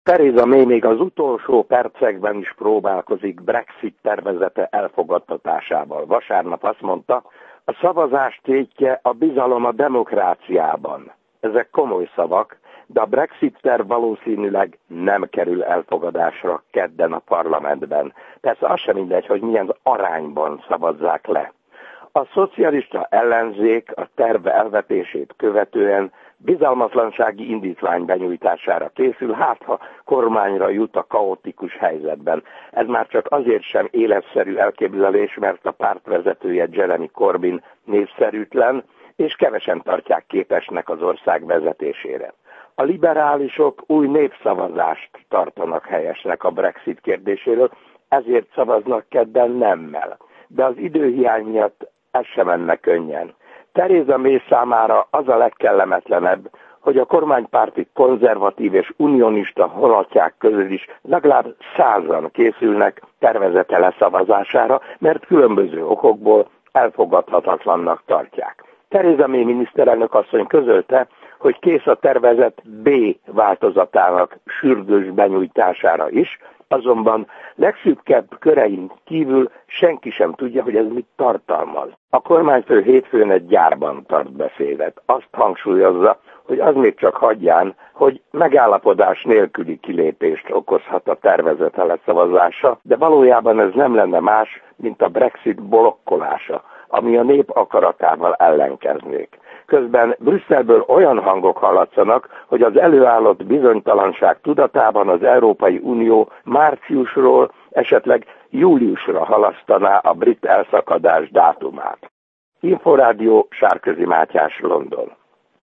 Theresa May még az utolsó percekben is próbálkozik Brexit tervezete elfogadtatásával. Vasárnap azt mondta, a szavazás tétje a bizalom a demokráciában. Ezek komoly szavak, de a Brexit terv valószínűleg nem kerül elfogadásra kedden a parlamentben. Persze az sem mindegy, hogy milyen arányban szavazzák le. A szocialista ellenzék a terv elvetését követően bizalmatlansági indítvány benyújtására készül, hát ha kormányra jut a kaotikus helyzetben. Ez már csak azért sem életszerű elképzelés, mert a párt vezetője Jeremy Corbyn népszerűtlen, és kevesen tartják képesnek az ország vezetésére. A liberálisok új népszavazást tartanak helyesnek a Brexit kérdéséről, ezért szavaznak kedden nemmel. De az időhiány miatt ez sem menne könnyen. Theresa May számára az a legkellemetlenebb, hogy a kormánypárti konzervatív és unionista honlapják közül is legalább 100-an készülnek tervezete leszavazására, mert különböző okokból elfogadhatatlannak tartják. Theresa May miniszterelnök asszony közölte, hogy kész a tervezet B változatának sürgős benyújtására is, azonban legszűkebb körein kívül senki sem tudja, hogy ez mit tartalmaz. A kormányfő hétfőn egy gyárban tart beszédet. Azt hangsúlyozza, hogy az még csak hagyján, hogy megállapodás nélküli kilépést okozhat a tervezete leszavazása, de valójában ez nem lenne más, mint a Brexit blokkolása, ami a nép akaratával ellenkeznék. Közben Brüsszelből olyan hangok hallatszanak, hogy az előállott bizonytalanság tudatában az Európai Unió márciusról, esetleg júliusra halasztaná a brit elszakadás dátumát. Inforádió, Sárközi Mátyás, London.